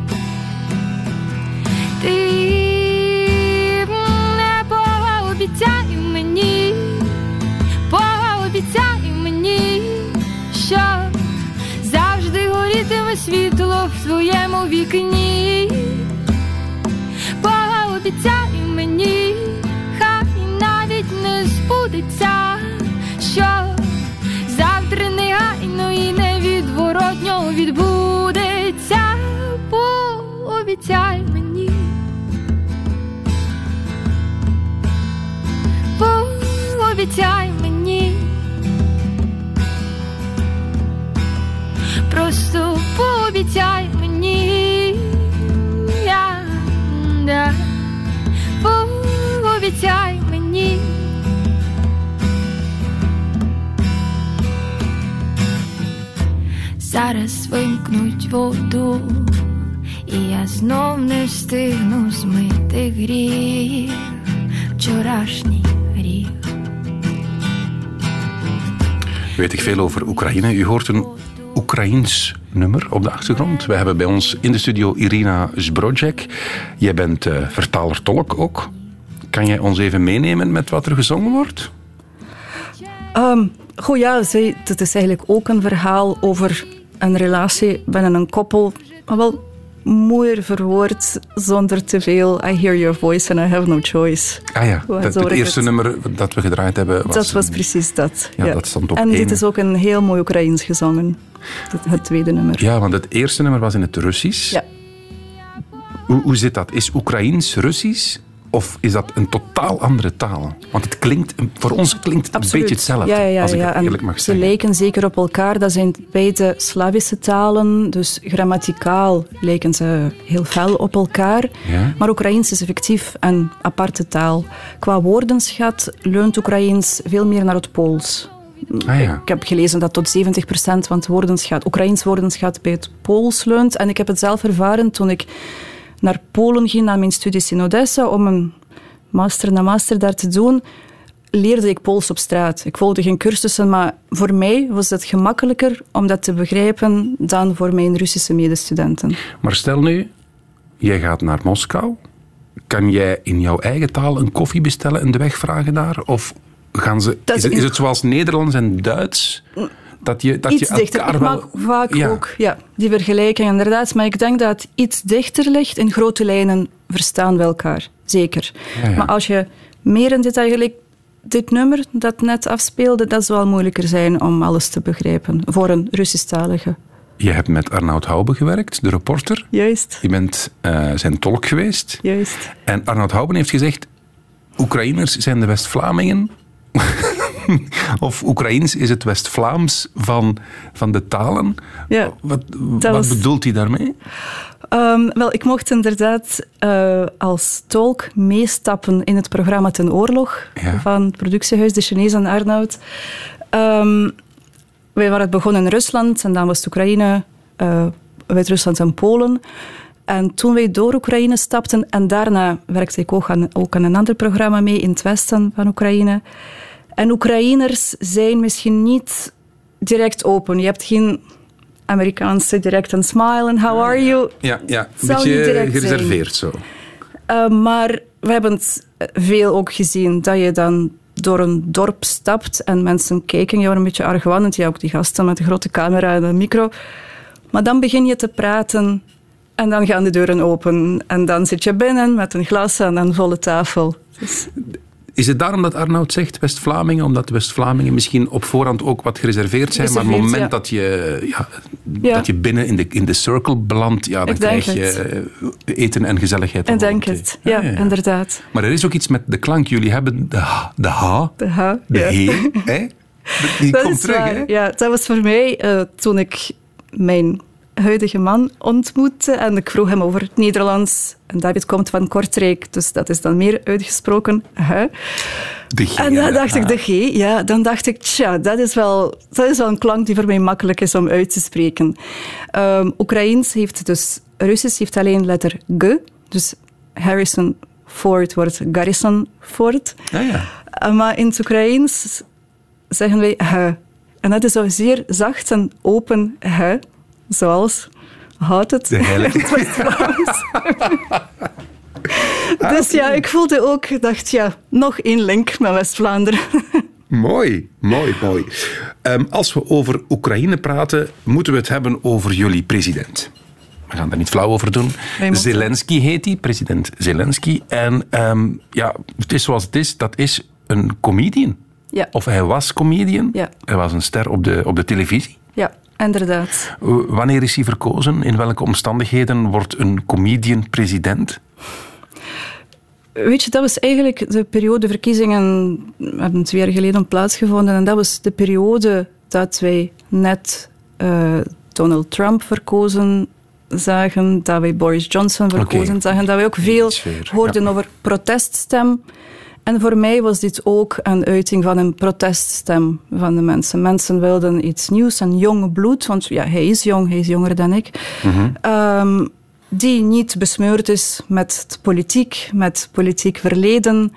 Ти не пообіцяй мені, пообіцяй мені, що завжди горітиме світло в твоєму вікні. Пообіцяй мені, хай навіть не збудеться, що завтра негайно і невідворотньо відбудеться. Пообіцяй мені, пообіцяй мені, просто пообіцяй мені, я, я, пообіцяй мені. Зараз вимкнуть воду, і я знов не встигну змити гріх, вчорашній гріх. Weet ik veel over Oekraïne. U hoort een Oekraïens nummer op de achtergrond. We hebben bij ons in de studio Irina Zbrodjek. Jij bent uh, vertaler-tolk ook. Kan jij ons even meenemen met wat er gezongen wordt? Um, goh ja, zij, het is eigenlijk ook een verhaal over een relatie binnen een koppel. Maar wel mooier verwoord, zonder te veel I hear your voice and I have no choice. Ah ja, het, het eerste het... nummer dat we gedraaid hebben was... Dat was precies dat. Ja, ja. Dat stond op en één. dit is ook een heel mooi Oekraïens gezongen. Het, het tweede nummer. Ja, want het eerste nummer was in het Russisch. Ja. Hoe, hoe zit dat? Is Oekraïens Russisch? Of is dat een totaal andere taal? Want het klinkt, voor ons klinkt het Absoluut. een beetje hetzelfde, ja, ja, ja, als ik ja. het eerlijk mag ze zeggen. Ze lijken zeker op elkaar. Dat zijn beide Slavische talen, dus grammaticaal lijken ze heel fel op elkaar. Ja? Maar Oekraïens is effectief een aparte taal. Qua woordenschat leunt Oekraïens veel meer naar het Pools. Ah, ja. Ik heb gelezen dat tot zeventig procent van het woordenschat, Oekraïens woordenschat bij het Pools leunt. En ik heb het zelf ervaren toen ik naar Polen ging, naar mijn studies in Odessa, om een master na master daar te doen, leerde ik Pools op straat. Ik volgde geen cursussen, maar voor mij was het gemakkelijker om dat te begrijpen dan voor mijn Russische medestudenten. Maar stel nu, jij gaat naar Moskou. Kan jij in jouw eigen taal een koffie bestellen en de weg vragen daar? Of gaan ze, is, het, is het zoals Nederlands en Duits? Dat je, dat iets je dichter. elkaar Ik wel... maak vaak ja. ook ja, die vergelijking inderdaad. Maar ik denk dat het iets dichter ligt. In grote lijnen verstaan we elkaar. Zeker. Ja, ja. Maar als je meer in detail, gelijk dit nummer dat net afspeelde, dat zal moeilijker zijn om alles te begrijpen. Voor een Russisch-talige. Je hebt met Arnoud Houben gewerkt, de reporter. Juist. Je bent uh, zijn tolk geweest. Juist. En Arnoud Houben heeft gezegd, Oekraïners zijn de West-Vlamingen... Of Oekraïens is het West-Vlaams van, van de talen. Ja, wat wat was... bedoelt hij daarmee? Um, wel, ik mocht inderdaad uh, als tolk meestappen in het programma Ten Oorlog ja. van het productiehuis De Chinees en Arnoud. Um, wij waren begonnen in Rusland en dan was het Oekraïne, uh, Wit-Rusland en Polen. En toen wij door Oekraïne stapten en daarna werkte ik ook aan, ook aan een ander programma mee in het westen van Oekraïne. En Oekraïners zijn misschien niet direct open. Je hebt geen Amerikaanse direct een smile en how are you? Ja, ja. Een beetje gereserveerd zo. Uh, maar we hebben het veel ook gezien dat je dan door een dorp stapt en mensen kijken jou een beetje argwanend. Ja, ook die gasten met de grote camera en een micro. Maar dan begin je te praten en dan gaan de deuren open. En dan zit je binnen met een glas en een volle tafel. Dus... Is het daarom dat Arnoud zegt West-Vlamingen? Omdat de West-Vlamingen misschien op voorhand ook wat gereserveerd zijn, maar op het moment ja. dat, je, ja, ja. dat je binnen in de, in de circle belandt, ja, dan krijg je het. eten en gezelligheid. Ik denk het, ja, ja, ja, inderdaad. Maar er is ook iets met de klank. Jullie hebben de H, de H, de, H, de ja. He, hè? Die dat komt terug, waar. hè? Ja, dat was voor mij uh, toen ik mijn huidige man ontmoette en ik vroeg hem over het Nederlands. En David komt van Kortrijk, dus dat is dan meer uitgesproken. Huh? De G. En dan dacht ik, de G, ja, dan dacht ik, tja, dat is wel, dat is wel een klank die voor mij makkelijk is om uit te spreken. Um, Oekraïens heeft dus, Russisch heeft alleen letter G, dus Harrison Ford wordt Garrison Ford. Ah, ja. Uh, maar in het Oekraïens zeggen wij H. En dat is zo zeer zacht en open H, zoals... Houdt het. De heilige. Dus ja, ik voelde ook, ik dacht, ja, nog één link met West-Vlaanderen. Mooi, mooi, mooi. Um, als we over Oekraïne praten, moeten we het hebben over jullie president. We gaan daar niet flauw over doen. Zelensky heet hij, president Zelensky. En um, ja, het is zoals het is, dat is een comedian. Ja. Of hij was comedian. Ja. Hij was een ster op de, op de televisie. Ja. Inderdaad. Wanneer is hij verkozen? In welke omstandigheden wordt een comedian president? Weet je, dat was eigenlijk de periode, verkiezingen hebben twee jaar geleden plaatsgevonden. En dat was de periode dat wij net uh, Donald Trump verkozen zagen, dat wij Boris Johnson verkozen okay. zagen, dat wij ook veel hoorden ja. over proteststem. En voor mij was dit ook een uiting van een proteststem van de mensen. Mensen wilden iets nieuws, een jong bloed, want ja, hij is jong, hij is jonger dan ik, mm-hmm. um, die niet besmeurd is met politiek, met politiek verleden.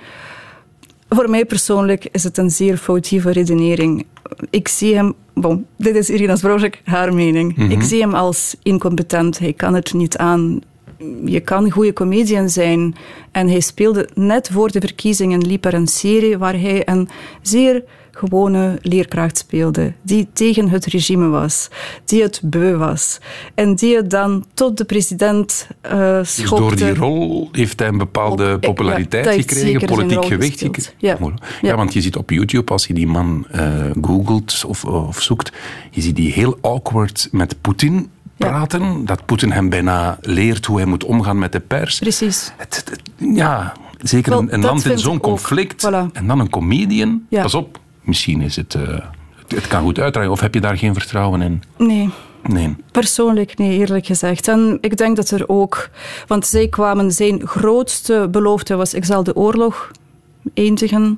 Voor mij persoonlijk is het een zeer foutieve redenering. Ik zie hem, bon, dit is Irina Zbrojek, haar mening. Mm-hmm. Ik zie hem als incompetent, hij kan het niet aan. Je kan een goede comedian zijn. En hij speelde net voor de verkiezingen, liep er een serie waar hij een zeer gewone leerkracht speelde, die tegen het regime was, die het beu was. En die het dan tot de president uh, schopte. Dus door die rol heeft hij een bepaalde populariteit ja, gekregen, politiek gewicht gekregen. Ja. Ja. ja, want je ziet op YouTube, als je die man uh, googelt of, of zoekt, je ziet die heel awkward met Poetin praten, ja. dat Poetin hem bijna leert hoe hij moet omgaan met de pers. Precies. Het, het, ja, zeker Wel, een, een land in zo'n conflict. Voilà. En dan een comedian. Ja. Pas op, misschien is het... Uh, het kan goed uitdraaien. Of heb je daar geen vertrouwen in? Nee. Nee. Persoonlijk nee, eerlijk gezegd. En ik denk dat er ook... Want zij kwamen... Zijn grootste belofte was, ik zal de oorlog eindigen.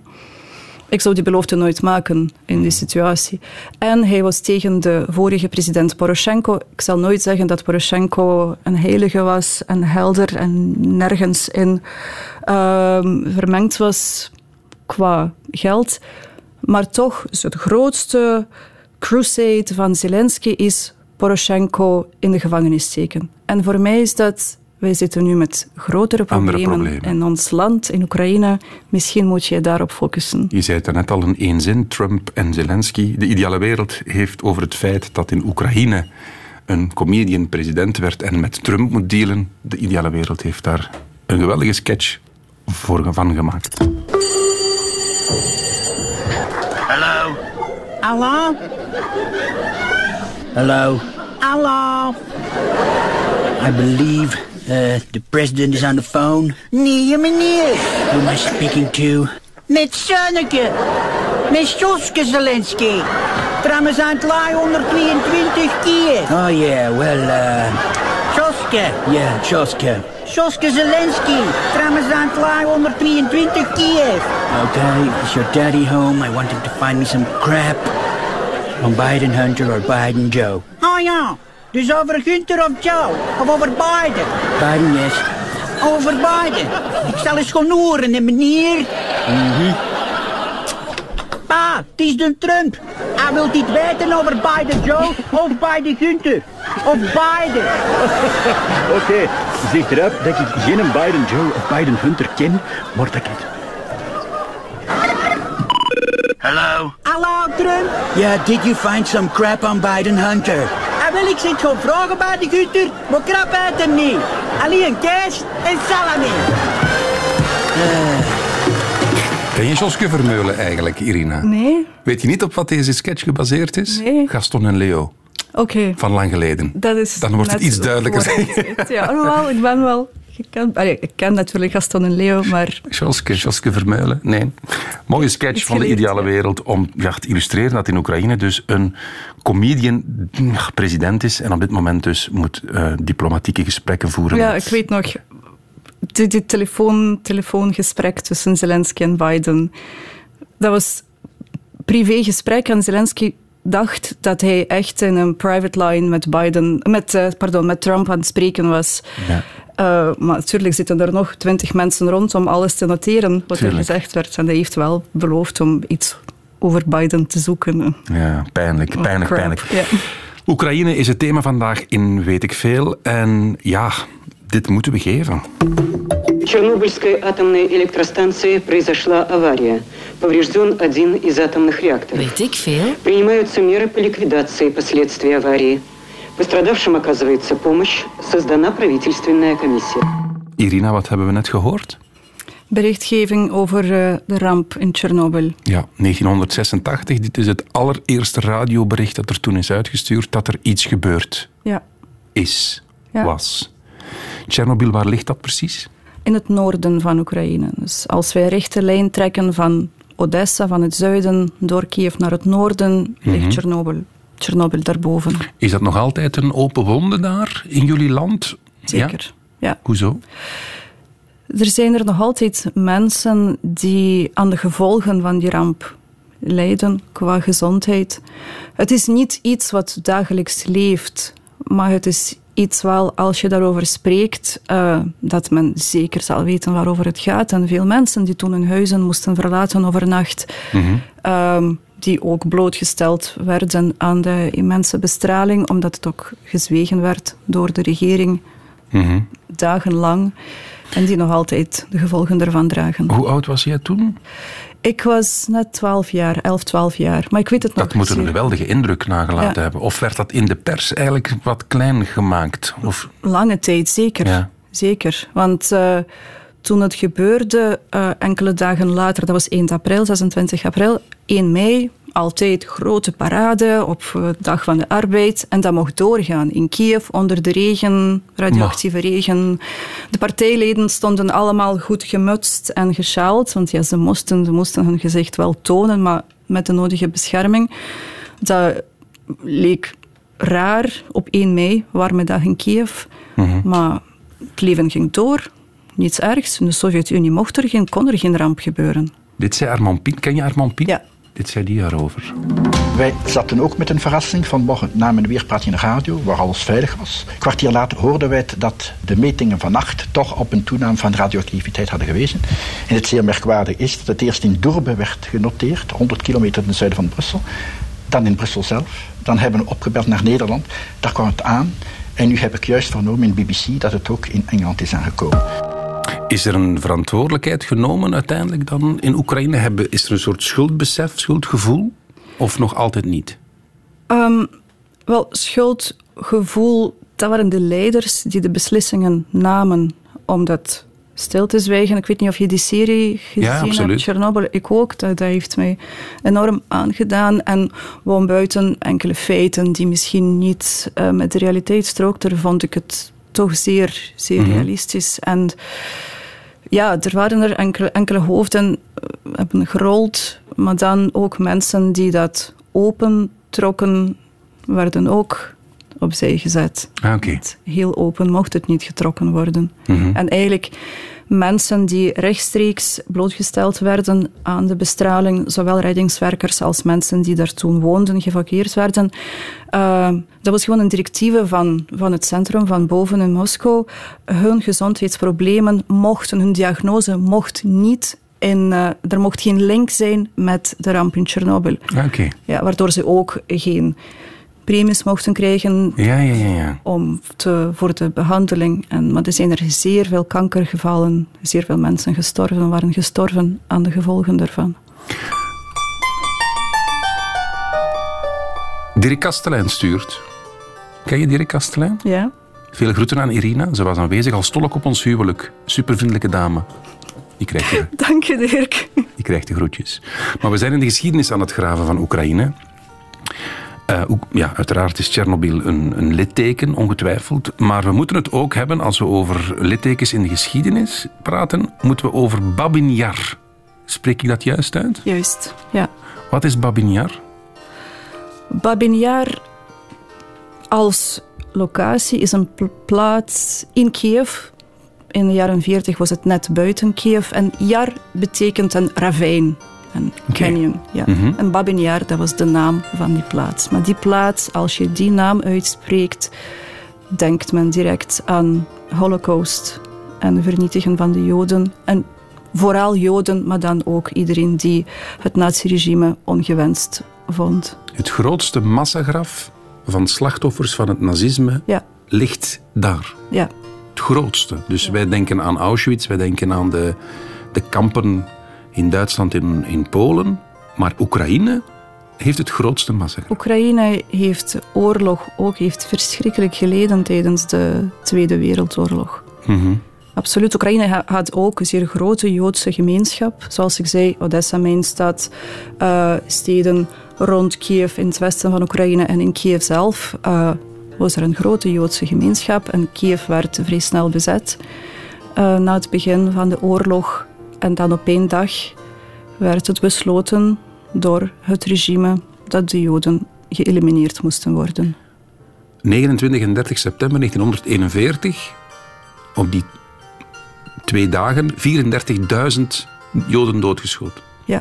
Ik zou die belofte nooit maken in die situatie. En hij was tegen de vorige president Poroshenko. Ik zal nooit zeggen dat Poroshenko een heilige was en helder en nergens in uh, vermengd was qua geld. Maar toch, dus het grootste crusade van Zelensky is Poroshenko in de gevangenis steken. En voor mij is dat... Wij zitten nu met grotere problemen, problemen in ons land, in Oekraïne. Misschien moet je daarop focussen. Je zei het net al in één zin, Trump en Zelensky. De ideale wereld heeft over het feit dat in Oekraïne een comedian president werd en met Trump moet dealen. De ideale wereld heeft daar een geweldige sketch voor van gemaakt. Hallo. Hallo. Hallo. Hallo. I believe uh, the president is on the phone. Nee, meneer. Who am I speaking to? Met Zonneke. Met Joske Zelensky. Trouwens aan het laai honderdtweeëntwintig keer. Oh yeah, well, uh... Joske. Yeah, Joske. Joske Zelensky. Trouwens aan het laai honderdtweeëntwintig keer. Okay, is your daddy home? I want him to find me some crap. From Biden Hunter or Biden Joe. Oh ja. Dus over Gunther of Joe? Of over Biden? Biden, yes. Over Biden. Ik zal eens gaan horen, hè, meneer. Mm-hmm. Pa, het is de Trump. Hij wil dit weten over Biden Joe of Biden Gunther. Of Biden. Oké, okay, zeg erop dat ik geen Biden Joe of Biden Hunter ken, maar dat ik het... Hallo? Hallo, Trump? Yeah, did you find some crap on Biden Hunter? En wil ik zit gewoon vragen bij de Gunther, maar krap uit hem niet. Alleen kaas en salami. Uh. Ken je Joske Vermeulen eigenlijk, Irina? Nee. Weet je niet op wat deze sketch gebaseerd is? Nee. Gaston en Leo. Oké. Okay. Van lang geleden. Dat is Dan wordt het iets duidelijker. Ja, alhoewel, ik ben wel... Ik ken, allee, ik ken natuurlijk Gaston en Leo, maar... Joske, Joske Vermeulen, nee. Mooie sketch van de ideale wereld om ja, te illustreren dat in Oekraïne dus een comedian ja, president is en op dit moment dus moet uh, diplomatieke gesprekken voeren. Ja, met... ik weet nog... Dit, dit telefoon, telefoongesprek tussen Zelensky en Biden. Dat was privégesprek en Zelensky dacht dat hij echt in een private line met Biden, met, uh, pardon, met Trump aan het spreken was. Ja. Uh, maar natuurlijk zitten er nog twintig mensen rond om alles te noteren wat Tuurlijk. er gezegd werd. En hij heeft wel beloofd om iets over Biden te zoeken. Ja, pijnlijk, pijnlijk, oh, pijnlijk. Ja. Oekraïne is het thema vandaag in Weet ik Veel. En ja, dit moeten we geven. В Чернобыльской атомной электростанции произошла авария. Поврежден один из атомных реакторов. Weet ik veel? Принимаются меры по ликвидации последствий аварии. Пострадавшим оказывается помощь. Создана правительственная комиссия. Irina, wat hebben we net gehoord? Berichtgeving over uh, de ramp in Tsjernobyl. Ja, negentienhonderdzesentachtig. Dit is het allereerste radiobericht dat er toen is uitgestuurd dat er iets gebeurd ja. is, ja. was. Tsjernobyl, waar ligt dat precies? In het noorden van Oekraïne. Dus als wij een rechte lijn trekken van Odessa, van het zuiden, door Kiev naar het noorden, ligt mm-hmm. Tsjernobyl. Tsjernobyl daarboven. Is dat nog altijd een open wonde daar in jullie land? Zeker, ja. ja. Hoezo? Er zijn er nog altijd mensen die aan de gevolgen van die ramp lijden qua gezondheid. Het is niet iets wat dagelijks leeft, maar het is iets wel, als je daarover spreekt, uh, dat men zeker zal weten waarover het gaat. En veel mensen die toen hun huizen moesten verlaten overnacht, mm-hmm. um, die ook blootgesteld werden aan de immense bestraling, omdat het ook gezwegen werd door de regering mm-hmm. dagenlang. En die nog altijd de gevolgen ervan dragen. Hoe oud was jij toen? Ik was net twaalf jaar, elf, twaalf jaar. Maar ik weet het nog. Dat moet een geweldige indruk nagelaten ja. hebben. Of werd dat in de pers eigenlijk wat klein gemaakt? Of... Lange tijd, zeker. Ja. Zeker. Want uh, toen het gebeurde, uh, enkele dagen later, dat was één april, zesentwintig april, één mei, altijd grote parade op de Dag van de Arbeid. En dat mocht doorgaan in Kiev, onder de regen, radioactieve Ma. regen. De partijleden stonden allemaal goed gemutst en gesjaald, want ja, ze moesten, ze moesten hun gezicht wel tonen, maar met de nodige bescherming. Dat leek raar op één mei, warme dag in Kiev. Mm-hmm. Maar het leven ging door, niets ergs. In de Sovjet-Unie mocht er geen, kon er geen ramp gebeuren. Dit zei Armand Pien. Ken je Armand Pien? Ja. Dit zei die erover. Wij zaten ook met een verrassing. Vanmorgen namen we weer praat in de radio, waar alles veilig was. Een kwartier later hoorden wij dat de metingen vannacht toch op een toename van radioactiviteit hadden gewezen. En het zeer merkwaardig is dat het eerst in Durbe werd genoteerd, honderd kilometer ten zuiden van Brussel. Dan in Brussel zelf. Dan hebben we opgebeld naar Nederland. Daar kwam het aan. En nu heb ik juist vernomen in B B C dat het ook in Engeland is aangekomen. Is er een verantwoordelijkheid genomen uiteindelijk dan in Oekraïne? Is er een soort schuldbesef, schuldgevoel? Of nog altijd niet? Um, wel, schuldgevoel, dat waren de leiders die de beslissingen namen om dat stil te zwijgen. Ik weet niet of je die serie gezien ja, hebt, Chernobyl. Ik ook. Dat, dat heeft mij enorm aangedaan. En gewoon buiten enkele feiten die misschien niet uh, met de realiteit strookten, vond ik het toch zeer, zeer mm-hmm. realistisch. En ja, er waren er enkele, enkele hoofden uh, hebben gerold, maar dan ook mensen die dat opentrokken, werden ook opzij gezet. Ah, okay. Heel open mocht het niet getrokken worden. Mm-hmm. En eigenlijk mensen die rechtstreeks blootgesteld werden aan de bestraling, zowel reddingswerkers als mensen die daar toen woonden, geëvacueerd werden. Uh, dat was gewoon een directieve van, van het centrum van boven in Moskou. Hun gezondheidsproblemen mochten, hun diagnose mocht niet En uh, er mocht geen link zijn met de ramp in Tsjernobyl. Okay. Ja, waardoor ze ook geen premies mochten krijgen ja, ja, ja, ja. Om te, voor de behandeling. En, maar er zijn er zeer veel kankergevallen, zeer veel mensen gestorven, waren gestorven aan de gevolgen daarvan. Dirk Kastelein stuurt. Ken je Dirk Kastelein? Ja. Veel groeten aan Irina. Ze was aanwezig als tolk op ons huwelijk. Supervriendelijke dame. Die krijgt de, Dank je, Dirk. Die krijgt de groetjes. Maar we zijn in de geschiedenis aan het graven van Oekraïne. Uh, ja, uiteraard is Tsjernobyl een, een litteken, ongetwijfeld. Maar we moeten het ook hebben, als we over littekens in de geschiedenis praten, moeten we over Babin Jar. Spreek ik dat juist uit? Juist, ja. Wat is Babin Jar? Babin Jar als locatie is een plaats in Kiev. In de jaren veertig was het net buiten Kiev. En Jar betekent een ravijn. Een canyon, okay. ja. Mm-hmm. En Babin Jar, dat was de naam van die plaats. Maar die plaats, als je die naam uitspreekt, denkt men direct aan Holocaust en de vernietigen van de Joden. En vooral Joden, maar dan ook iedereen die het naziregime ongewenst vond. Het grootste massagraf van slachtoffers van het nazisme ja. ligt daar. Ja. Het grootste. Dus ja. wij denken aan Auschwitz, wij denken aan de, de kampen in Duitsland en in Polen. Maar Oekraïne heeft het grootste massagraf. Oekraïne heeft oorlog ook heeft verschrikkelijk geleden tijdens de Tweede Wereldoorlog. Mm-hmm. Absoluut. Oekraïne had ook een zeer grote Joodse gemeenschap. Zoals ik zei, Odessa, mijn stad, uh, steden rond Kiev in het westen van Oekraïne en in Kiev zelf uh, was er een grote Joodse gemeenschap. En Kiev werd vrij snel bezet uh, na het begin van de oorlog. En dan op één dag werd het besloten door het regime dat de Joden geëlimineerd moesten worden. negenentwintig en dertig september negentienhonderdeenenveertig, op die twee dagen, vierendertigduizend Joden doodgeschoten. Ja.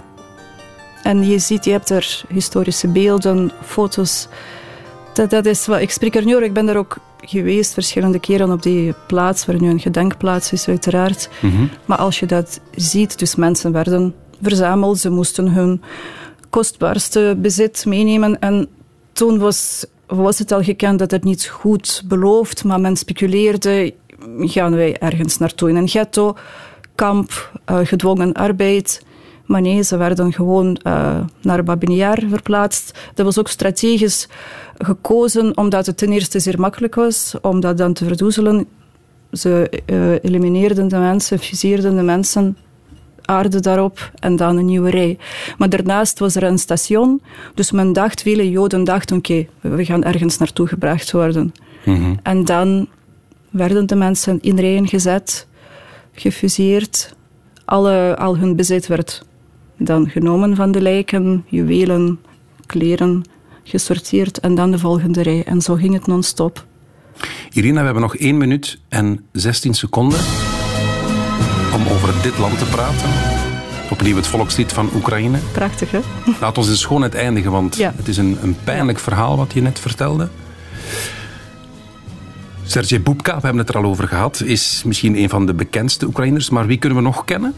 En je ziet, je hebt er historische beelden, foto's. Dat, dat is wat, ik spreek er nu over, ik ben daar ook geweest verschillende keren op die plaats, waar nu een gedenkplaats is uiteraard. Mm-hmm. Maar als je dat ziet, dus mensen werden verzameld, ze moesten hun kostbaarste bezit meenemen. En toen was, was het al gekend dat het niet goed beloofd, maar men speculeerde, gaan wij ergens naartoe in een ghetto, kamp, uh, gedwongen arbeid. Maar nee, ze werden gewoon uh, naar Babin Jar verplaatst. Dat was ook strategisch gekozen, omdat het ten eerste zeer makkelijk was om dat dan te verdoezelen. Ze uh, elimineerden de mensen, fuseerden de mensen, aarde daarop en dan een nieuwe rij. Maar daarnaast was er een station, dus men dacht, vele Joden dachten, oké, okay, we gaan ergens naartoe gebracht worden. Mm-hmm. En dan werden de mensen in rijen gezet, gefuseerd. Alle, al hun bezit werd dan genomen van de lijken, juwelen, kleren, gesorteerd en dan de volgende rij. En zo ging het non-stop. Irina, we hebben nog één minuut en zestien seconden om over dit land te praten. Opnieuw het volkslied van Oekraïne. Prachtig, hè? Laat ons in schoonheid eindigen, want ja. het is een, een pijnlijk verhaal wat je net vertelde. Sergej Bubka, we hebben het er al over gehad, is misschien een van de bekendste Oekraïners, maar wie kunnen we nog kennen?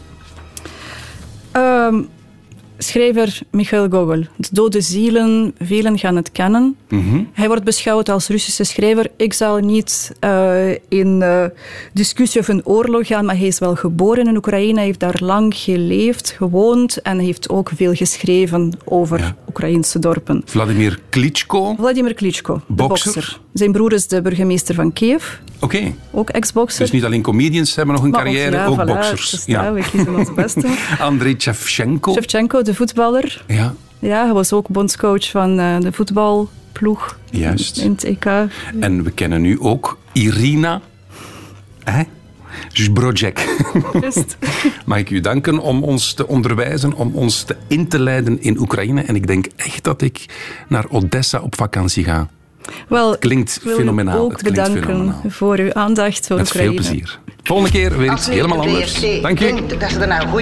Um, schrijver Michail Gogol. De Dode Zielen, velen gaan het kennen. Mm-hmm. Hij wordt beschouwd als Russische schrijver. Ik zal niet uh, in uh, discussie of een oorlog gaan, maar hij is wel geboren in Oekraïne, heeft daar lang geleefd, gewoond en heeft ook veel geschreven over ja. Oekraïnse dorpen. Vladimir Klitschko. Vladimir Klitschko, de bokser. bokser. Zijn broer is de burgemeester van Kiev. Oké. Okay. Ook ex-bokser. Dus niet alleen comedians hebben nog een maar carrière, ja, ook voilà, boksers. Ja, we kiezen onze beste. Andrei Shevchenko. Shevchenko, de voetballer. Ja. Ja, hij was ook bondscoach van uh, de voetbalploeg. Juist. In het E K. En we kennen nu ook Irina hè? Zbrojek. Just. Mag ik u danken om ons te onderwijzen, om ons te in te leiden in Oekraïne. En ik denk echt dat ik naar Odessa op vakantie ga. Wel, het klinkt wil fenomenaal. ook het klinkt bedanken fenomenaal. voor uw aandacht voor Met Oekraïne. veel plezier. Volgende keer weer iets helemaal anders. Dank u.